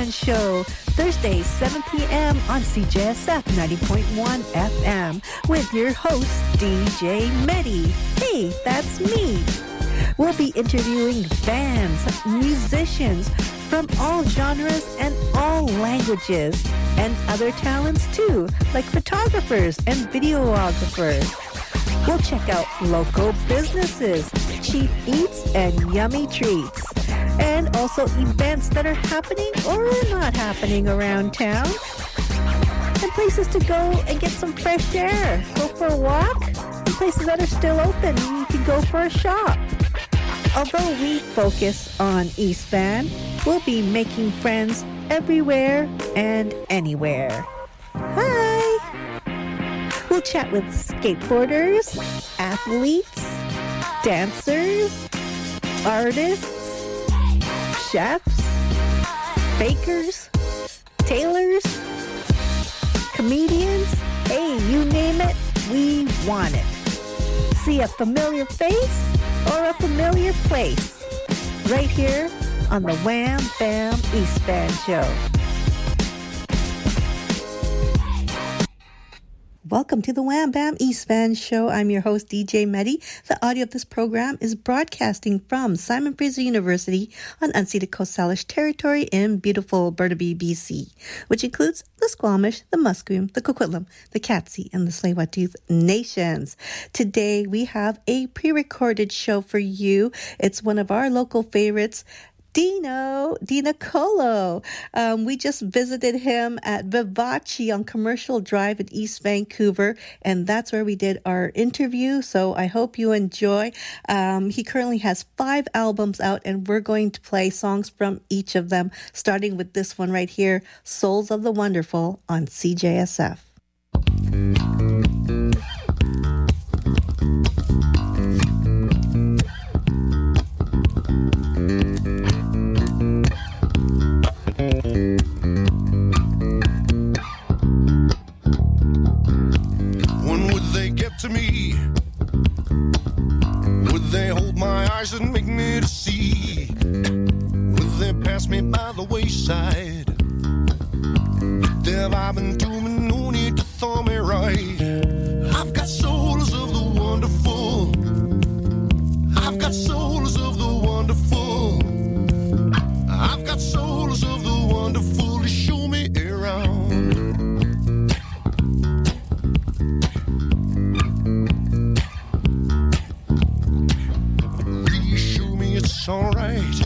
Band Show, Thursdays, 7 p.m. on CJSF 90.1 FM with your host, DJ Medi. Hey, that's me. We'll be interviewing bands, musicians from all genres and all languages, and other talents too, like photographers and videographers. We'll check out local businesses, cheap eats, and yummy treats. And also events that are happening or not happening around town. And places to go and get some fresh air. Go for a walk. And places that are still open. You can go for a shop. Although we focus on East Van, we'll be making friends everywhere and anywhere. Hi! We'll chat with skateboarders, athletes, dancers, artists, chefs, bakers, tailors, comedians. Hey, you name it, we want it. See a familiar face or a familiar place right here on the Wham Bam East Van Show. Welcome to the Wham Bam East Van Show. I'm your host, DJ Medi. The audio of this program is broadcasting from Simon Fraser University on unceded Coast Salish territory in beautiful Alberta, BC, which includes the Squamish, the Musqueam, the Coquitlam, the Katzie, and the Tsleil-Waututh nations. Today, we have a pre-recorded show for you. It's one of our local favorites, Dina Colo. We just visited him at Vivace on Commercial Drive in East Vancouver, and that's where we did our interview, so I hope you enjoy. He currently has 5 albums out, and we're going to play songs from each of them, starting with this one right here, Souls of the Wonderful on CJSF. To me, would they hold my eyes and make me to see? Would they pass me by the wayside? They're vibing to me, no need to throw me right. I've got souls of the wonderful. I've got souls of the wonderful. I've got souls of the wonderful to show me around. It's alright.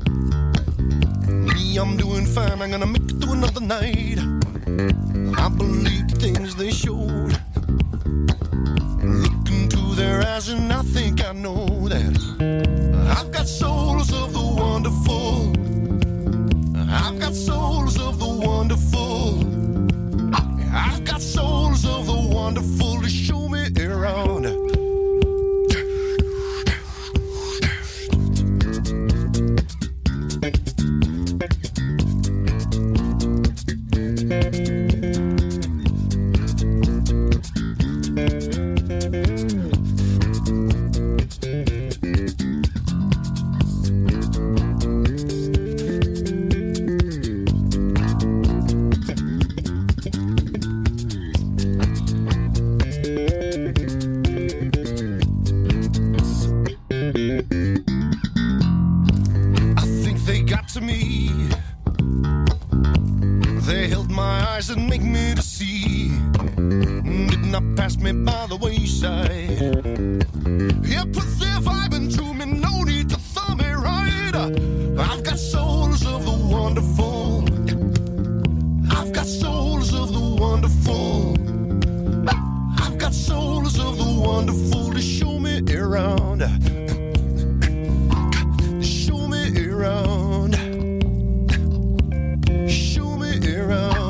Me, I'm doing fine. I'm gonna make it through another night. I believe the things they showed. Look into their eyes and I think I know that I've got souls of the wonderful. I've got souls of the wonderful. I've got souls of the wonderful to show me around. And make me to see. Did not pass me by the wayside. Yeah, put their vibe into me, no need to thumb me right. I've got souls of the wonderful. I've got souls of the wonderful. I've got souls of the wonderful to show me around. Show me around. Show me around.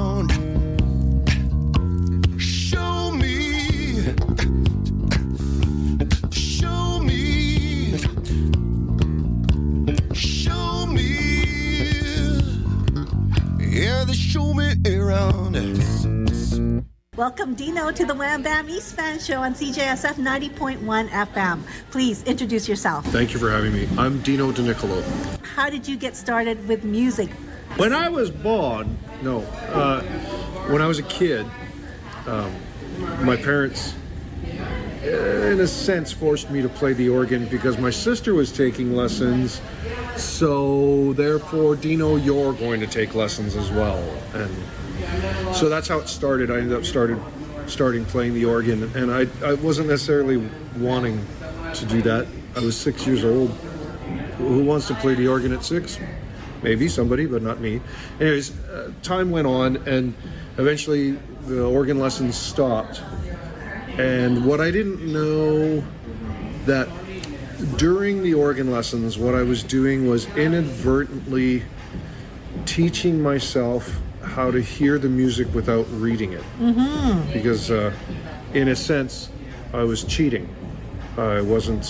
Show me around. Welcome, Dino, to the Wham Bam East Fan Show on CJSF 90.1 FM. Please introduce yourself. Thank you for having me. I'm Dino DeNicolo. How did you get started with music? When I was born, when I was a kid, my parents, in a sense, forced me to play the organ because my sister was taking lessons. So therefore, Dino, you're going to take lessons as well. And so that's how it started. I ended up starting playing the organ, and I wasn't necessarily wanting to do that. I was 6 years old. Who wants to play the organ at 6? Maybe somebody, but not me. Anyways, time went on, and eventually the organ lessons stopped. And what I didn't know, that during the organ lessons, what I was doing was inadvertently teaching myself how to hear the music without reading it. Mm-hmm. Because in a sense, I was cheating. I wasn't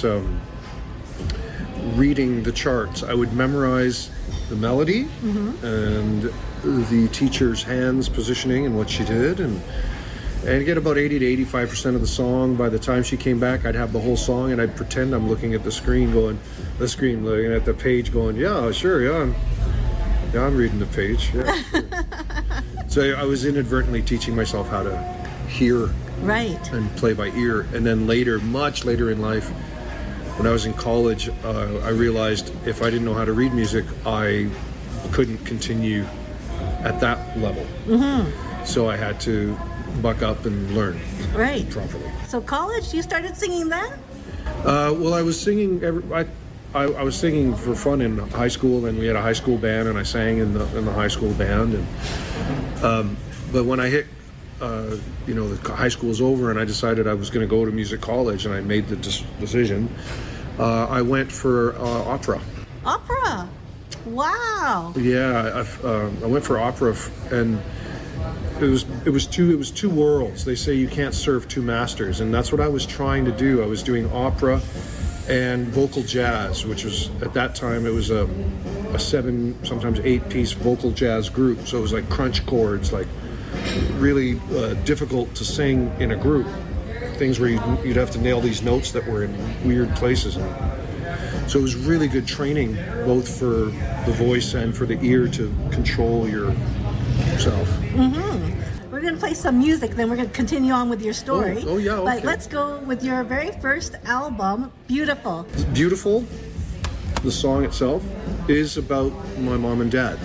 reading the charts. I would memorize the melody and the teacher's hands positioning and what she did, and get about 80 to 85% of the song. By the time she came back, I'd have the whole song, and I'd pretend I'm looking at the screen, looking at the page, going, I'm reading the page. Yeah, sure. So I was inadvertently teaching myself how to hear and play by ear. And then later, much later in life, when I was in college, I realized if I didn't know how to read music, I couldn't continue at that level. Mm-hmm. So I had to buck up and learn properly. So college, you started singing then? Well, I was singing. I was singing for fun in high school, and we had a high school band, and I sang in the high school band. And but when I hit, the high school was over, and I decided I was going to go to music college, and I made the decision. I went for opera. Opera, wow! Yeah, I went for opera, and it was two worlds. They say you can't serve two masters, and that's what I was trying to do. I was doing opera and vocal jazz, which was, at that time, it was a 7, sometimes 8-piece vocal jazz group. So it was like crunch chords, like really difficult to sing in a group. Things where you'd have to nail these notes that were in weird places. So it was really good training, both for the voice and for the ear to control yourself. Mm-hmm. We're going to play some music, then we're going to continue on with your story. Oh yeah, okay. But let's go with your very first album, Beautiful. Beautiful, the song itself, is about my mom and dad.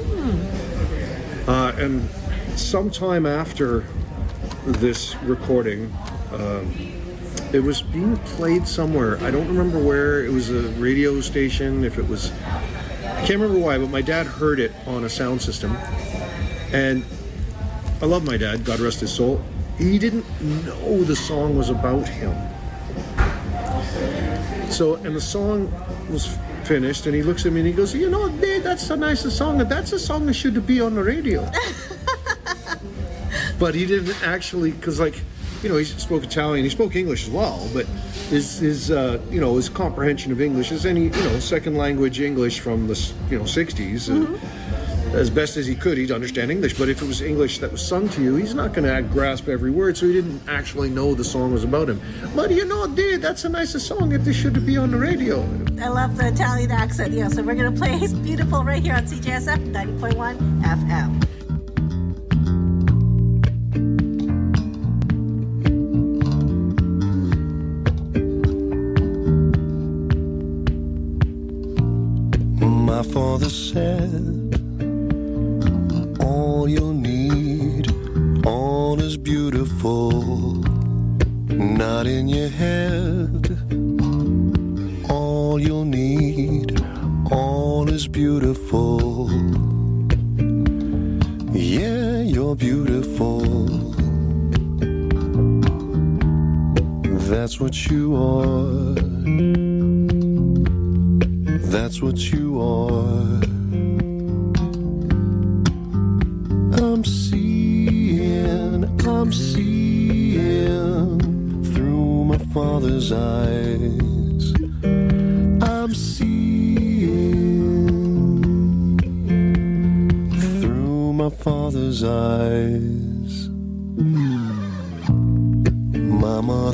And sometime after this recording, it was being played somewhere. I don't remember where. It was a radio station, if it was... I can't remember why, but my dad heard it on a sound system. And I love my dad, God rest his soul. He didn't know the song was about him. So, and the song was finished, and he looks at me and he goes, Dad, that's the nicest song. That's a song that should be on the radio. But he didn't actually, because he spoke Italian, he spoke English as well, but his comprehension of English is any, second language English from the, 60s. As best as he could, he'd understand English. But if it was English that was sung to you, he's not going to grasp every word, so he didn't actually know the song was about him. But Dad, that's the nicest song. It should be on the radio. I love the Italian accent, yeah. So we're going to play It's Beautiful right here on CJSF 90.1 FM. My father said, all you'll need, all is beautiful, not in your head. All you'll need, all is beautiful. Yeah, you're beautiful. That's what you are. That's what you are. I'm seeing through my father's eyes. I'm seeing through my father's eyes.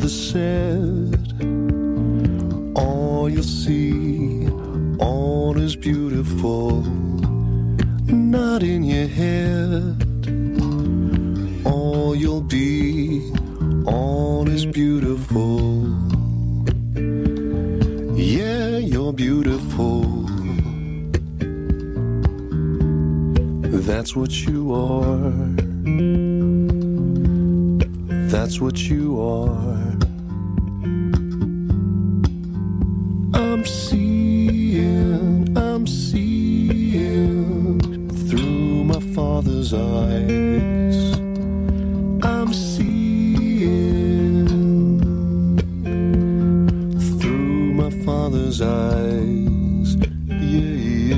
the set. All you'll see, all is beautiful, not in your head. All you'll be, all is beautiful. Yeah, you're beautiful. That's what you are. That's what you are. I'm seeing through my Father's eyes. I'm seeing through my Father's eyes. Yes.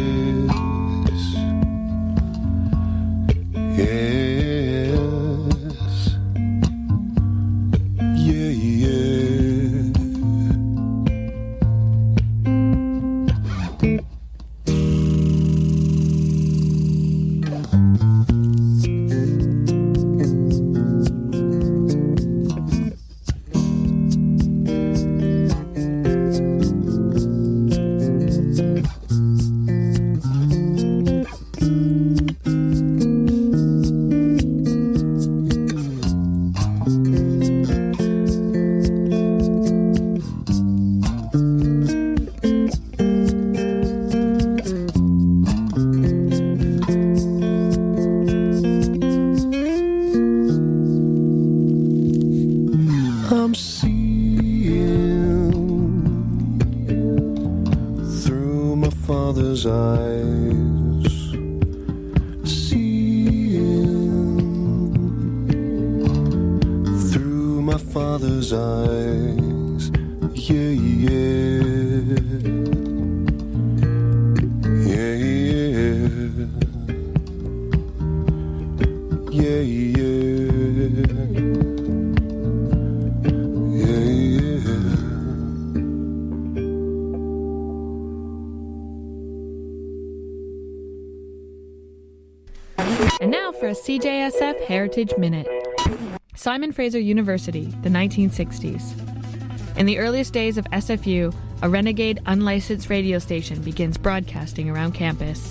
And now for a CJSF Heritage Minute. Simon Fraser University, the 1960s. In the earliest days of SFU, a renegade unlicensed radio station begins broadcasting around campus.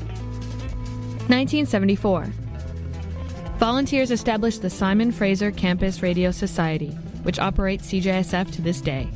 1974. Volunteers established the Simon Fraser Campus Radio Society, which operates CJSF to this day.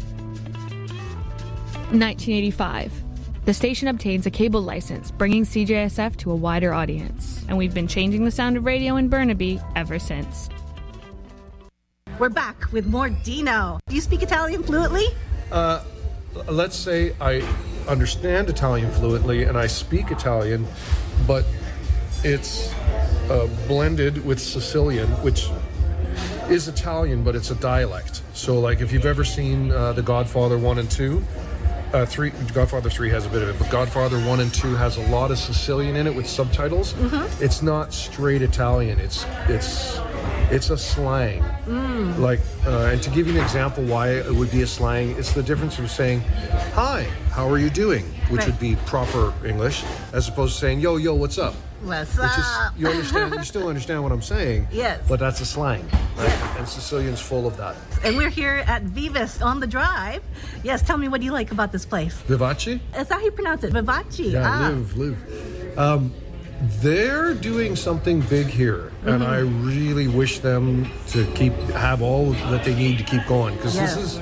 1985. The station obtains a cable license, bringing CJSF to a wider audience, and we've been changing the sound of radio in Burnaby ever since. We're back with more Dino. Do you speak Italian fluently? Let's say I understand Italian fluently and I speak Italian, but it's blended with Sicilian, which is Italian, but it's a dialect. So, like, if you've ever seen The Godfather 1 and 2, Godfather 3 has a bit of it, but Godfather 1 and 2 has a lot of Sicilian in it with subtitles. Mm-hmm. It's not straight Italian. It's a slang. Like, and to give you an example why it would be a slang, it's the difference of saying, "Hi, how are you doing?" which would be proper English, as opposed to saying, "Yo, what's up?" What's up? You understand? You still understand what I'm saying. Yes. But that's a slang, right? Yes. And Sicilian's full of that. And we're here at Vivas on the Drive. Yes, tell me, what do you like about this place? Vivace? Is that how you pronounce it? Vivace. Yeah, live. They're doing something big here, and I really wish them to have all that they need to keep going, because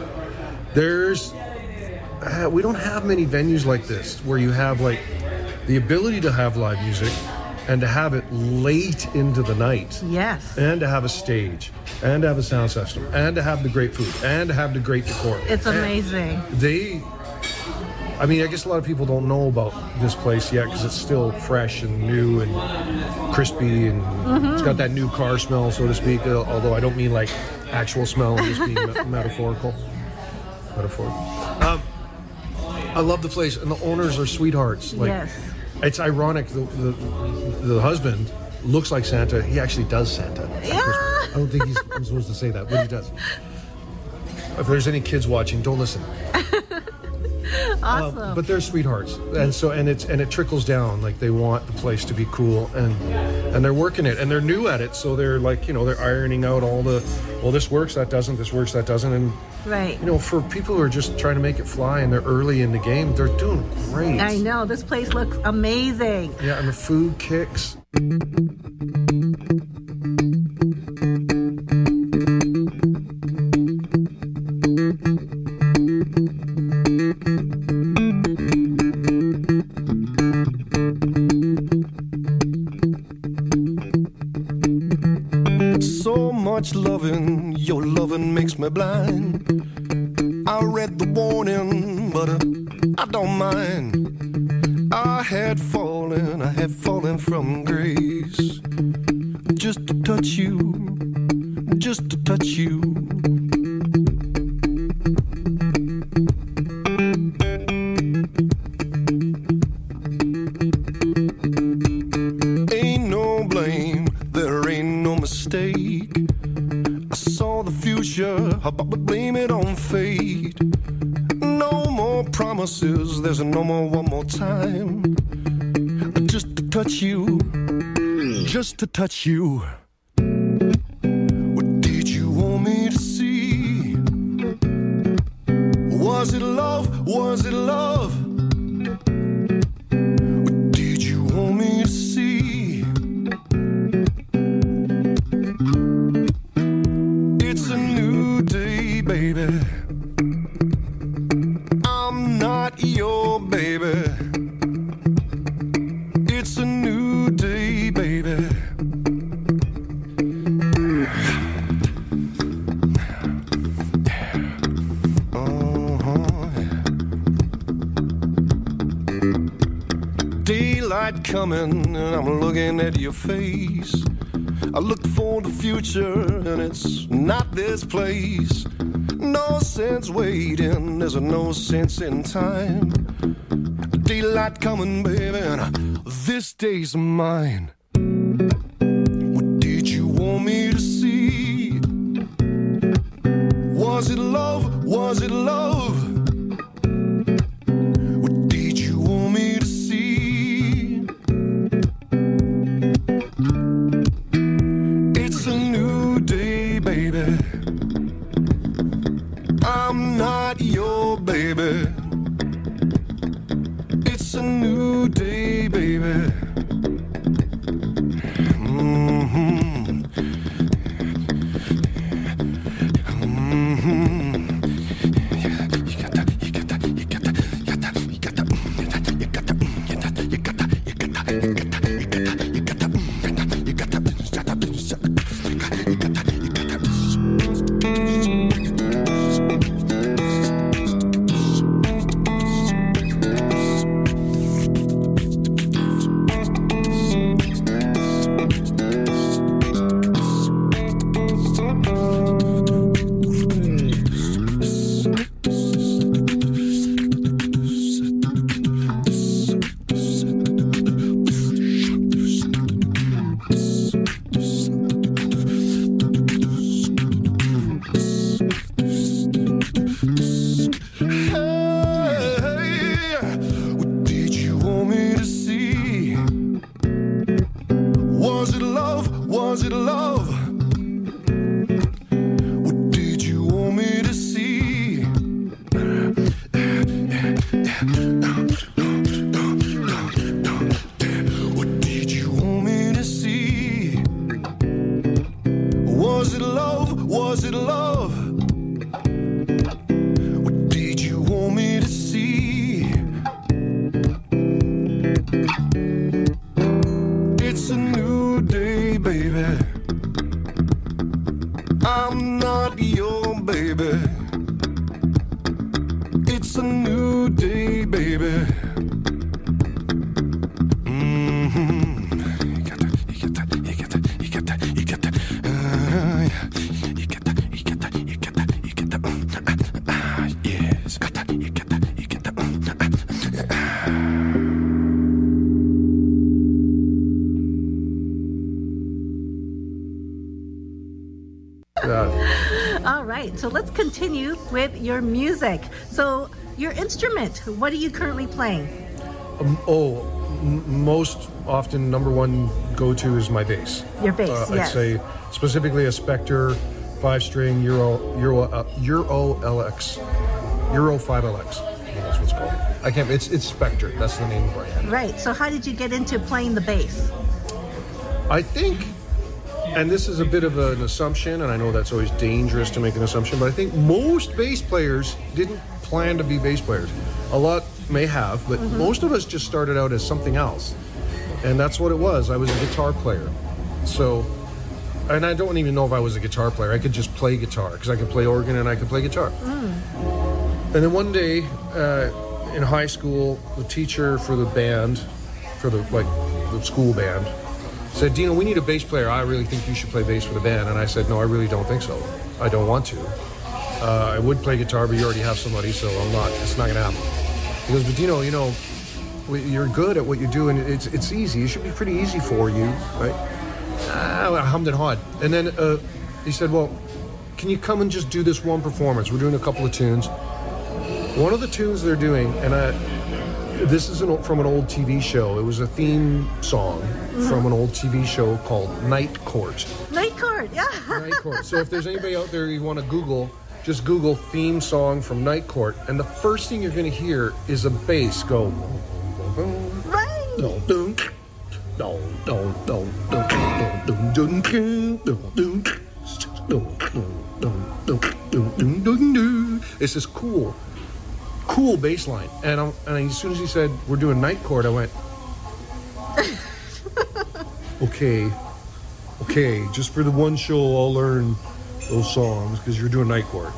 we don't have many venues like this where you have like the ability to have live music and to have it late into the night. Yes. And to have a stage, and to have a sound system, and to have the great food, and to have the great decor. It's amazing. I guess a lot of people don't know about this place yet because it's still fresh and new and crispy, and it's got that new car smell, so to speak, although I don't mean like actual smell, I'm just being metaphorical. I love the place, and the owners are sweethearts. Like, yes. It's ironic, the husband looks like Santa. He actually does Santa. Yeah. I don't think I'm supposed to say that, but he does. If there's any kids watching, don't listen. Awesome. But they're sweethearts, and it trickles down. Like, they want the place to be cool, and they're working it, and they're new at it, so they're like, they're ironing out all the, well, this works, that doesn't, this works, that doesn't, and right. For people who are just trying to make it fly and they're early in the game, they're doing great. I know, this place looks amazing. Yeah, and the food kicks. So much loving, your loving makes me blind. I read the warning, but I don't mind. I had fallen from grace. Just to touch you, just to touch you. Ain't no blame, there ain't no mistake. I saw the future, but would blame it on fate. No more promises, there's no more one more time. Just to touch you, just to touch you. What did you want me to see? Was it love? Was it love? What did you want me to see? It's a new day, baby. I'm not your baby. It's a new day, baby. Daylight coming, and I'm looking at your face. I look for the future, and it's not this place. No sense waiting, there's no sense in time. Daylight coming, baby, and this day's mine. What did you want me to see? Was it love? Was it love? What did you want me to see? It's a new day, baby. I'm not your baby. It's a new day, baby. Was it love? What did you want me to see? What did you want me to see? Was it love? Was it love? What did you want me to see? It's a new day, baby. I'm not your baby. It's a new day, baby. All right, so let's continue with your music. So your instrument. What are you currently playing? Most often number one go-to is my bass. Your bass, yes. I'd say specifically a Spectre 5-string Euro LX, Euro 5LX. That's what it's called. It's Spectre. That's the name of the brand. Right. So how did you get into playing the bass? I think, and this is a bit of an assumption, and I know that's always dangerous to make an assumption, but I think most bass players didn't plan to be bass players. A lot may have, but most of us just started out as something else. And that's what it was. I was a guitar player. So, and I don't even know if I was a guitar player. I could just play guitar because I could play organ and I could play guitar. And then one day in high school, the teacher for the band, for the school band, said, Dino, we need a bass player. I really think you should play bass for the band. And I said, no, I really don't think so. I don't want to. I would play guitar, but you already have somebody, so it's not going to happen. He goes, but Dino, you're good at what you do, and it's easy. It should be pretty easy for you, right? I hummed and hawed. And then he said, well, can you come and just do this one performance? We're doing a couple of tunes. One of the tunes they're doing, and this is from an old TV show. It was a theme song from an old TV show called Night Court. Night Court, yeah. Night Court. So if there's anybody out there you want to Google, just Google theme song from Night Court, and the first thing you're going to hear is a bass go. Right. It's this cool bass line, and as soon as he said we're doing Night Court, I went, okay, just for the one show I'll learn those songs because you're doing Night Court,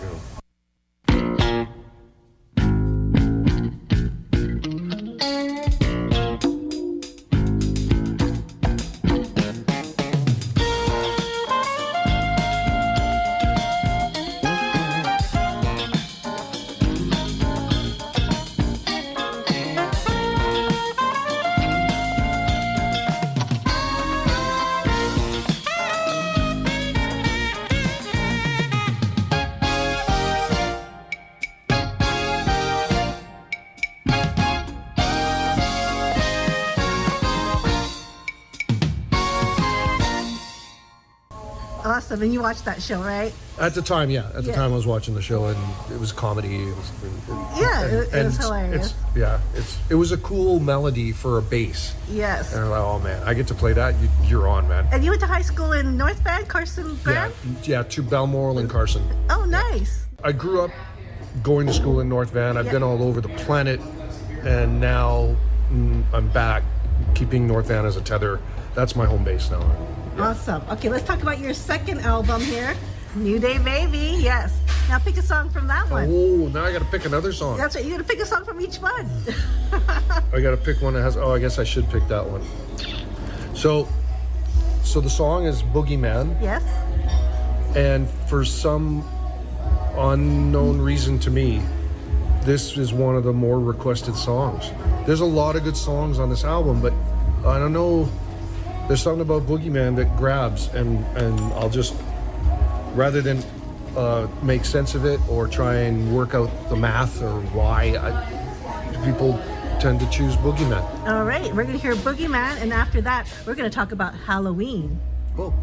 Awesome. And you watched that show, right? At the time, yeah. At the time I was watching the show, and it was comedy. It was hilarious. It was a cool melody for a bass. Yes. And I'm like, oh man, I get to play that. You're on, man. And you went to high school in North Van, Carson Graham? Yeah, to Balmoral and Carson. Oh, nice. I grew up going to school in North Van. I've been all over the planet, and now I'm back keeping North Van as a tether. That's my home base now. Awesome. Okay, let's talk about your second album here, New Day Baby. Yes. Now pick a song from that one. Oh, now I got to pick another song. That's right. You got to pick a song from each one. I got to pick one that has. Oh, I guess I should pick that one. So the song is Boogeyman. Yes. And for some unknown reason to me, this is one of the more requested songs. There's a lot of good songs on this album, but I don't know. There's something about Boogeyman that grabs, and I'll just, rather than make sense of it or try and work out the math or why, people tend to choose Boogeyman. All right, we're going to hear Boogeyman, and after that, we're going to talk about Halloween. Oh.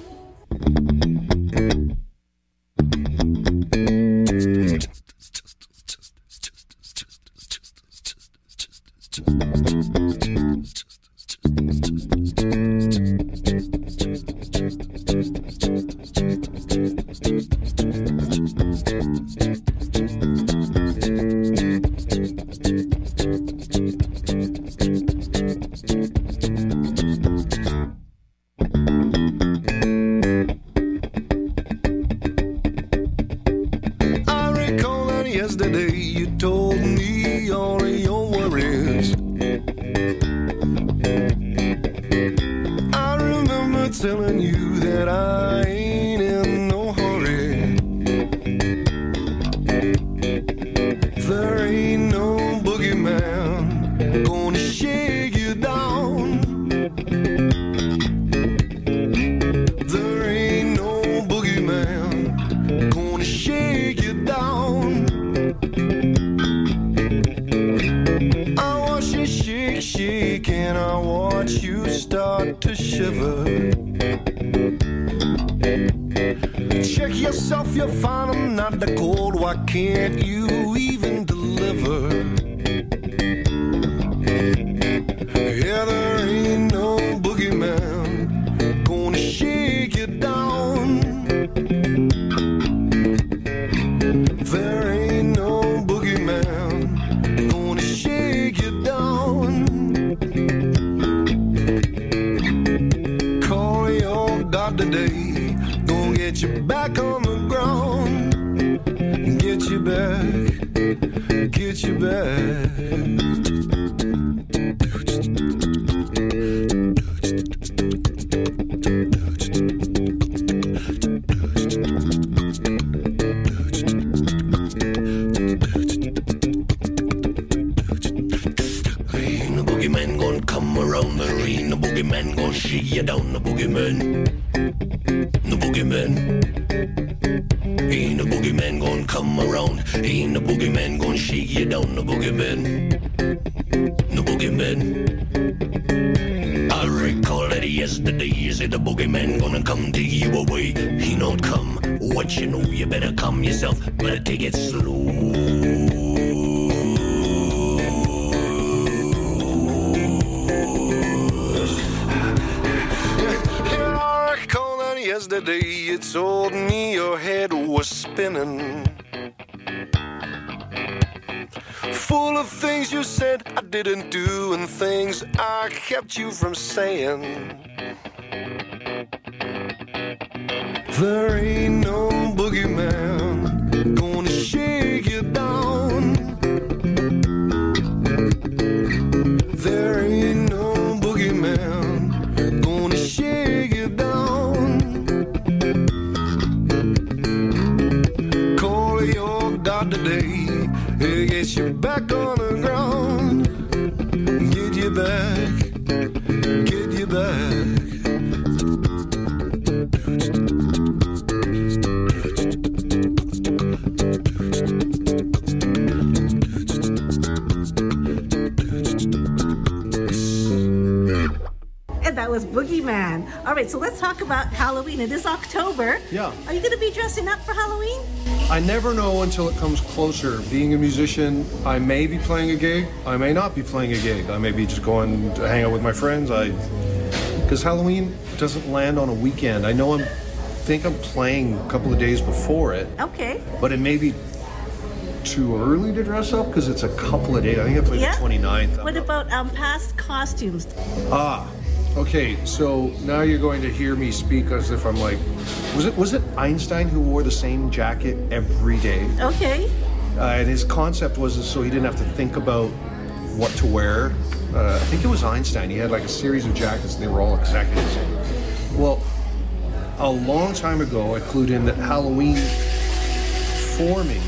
Yesterday you told me all of your worries. I remember telling you that I ain't in no hurry. There ain't no boogeyman gonna shake you down. There ain't no boogeyman gonna shake you down. shake, shake, and I watch you start to shiver. Check yourself, you'll find I'm not that cold. Why can't you even deliver? Yeah, there ain't no boogeyman gonna shake you down. There ain't no boogeyman gonna shake you down. Call your God today, gonna get you back on the ground. Get you back, get you back. Boogeyman gon' shake you down, the boogeyman. The boogeyman. Ain't the boogeyman gon' come around. Ain't the boogeyman gon' shake you down, the boogeyman. The boogeyman. I recall that yesterday you said the boogeyman gonna come take you away. He don't come. What you know, you better calm yourself. Better take it slow. Yesterday you told me your head was spinning, full of things you said I didn't do and things I kept you from saying. There ain't no boogeyman gonna shake you down. There ain't no boogeyman gonna shake you down. God today, it gets you back on the ground. Get you back, get you back. And that was Boogeyman. All right, so let's talk about Halloween. It is October. Yeah. Are you going to be dressing up for Halloween? I never know until it comes closer. Being a musician, I may be playing a gig. I may not be playing a gig. I may be just going to hang out with my friends. Because Halloween doesn't land on a weekend. I know I think I'm playing a couple of days before it. Okay. But it may be too early to dress up because it's a couple of days. I think I play the 29th. What about past costumes? Okay, so now you're going to hear me speak as if I'm like, was it Einstein who wore the same jacket every day? Okay. And his concept was so he didn't have to think about what to wear. I think it was Einstein. He had like a series of jackets and they were all exactly the same. Well, a long time ago, I clued in that Halloween forming,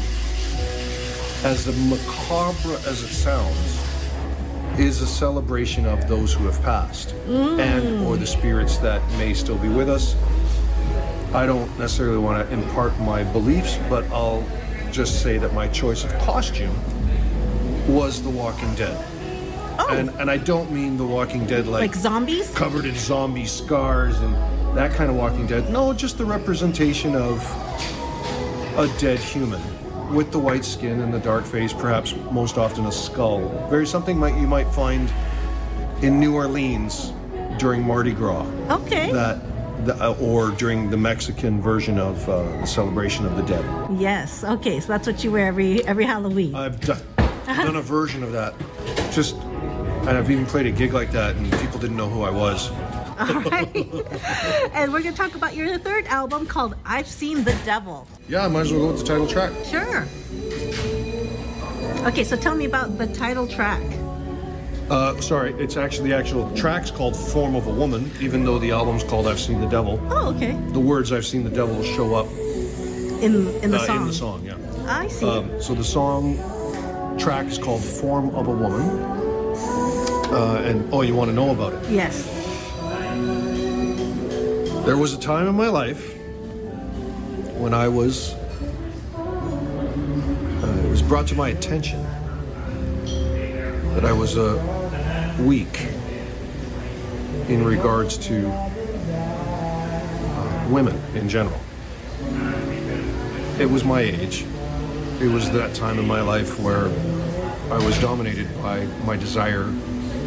as macabre as it sounds, is a celebration of those who have passed and or the spirits that may still be with us. I don't necessarily want to impart my beliefs, but I'll just say that my choice of costume was The Walking Dead. Oh. And I don't mean The Walking Dead like zombies? Covered in zombie scars and that kind of Walking Dead. No, just the representation of a dead human. With the white skin and the dark face, perhaps most often a skull. Very something you might find in New Orleans during Mardi Gras. Okay. Or during the Mexican version of the celebration of the dead. Yes. Okay. So that's what you wear every Halloween. I've done a version of that. And I've even played a gig like that, and people didn't know who I was. All right. And we're going to talk about your third album called I've Seen the Devil. Yeah, I might as well go with the title track. Sure. Okay, so tell me about the title track. Sorry, it's actually the actual track's called Form of a Woman, even though the album's called I've Seen the Devil. Oh, okay. The words I've Seen the Devil show up in the song. In the song, yeah. I see. So the song track is called Form of a Woman. You want to know about it? Yes. There was a time in my life when it was brought to my attention that I was a weak in regards to women in general. It was my age. It was that time in my life where I was dominated by my desire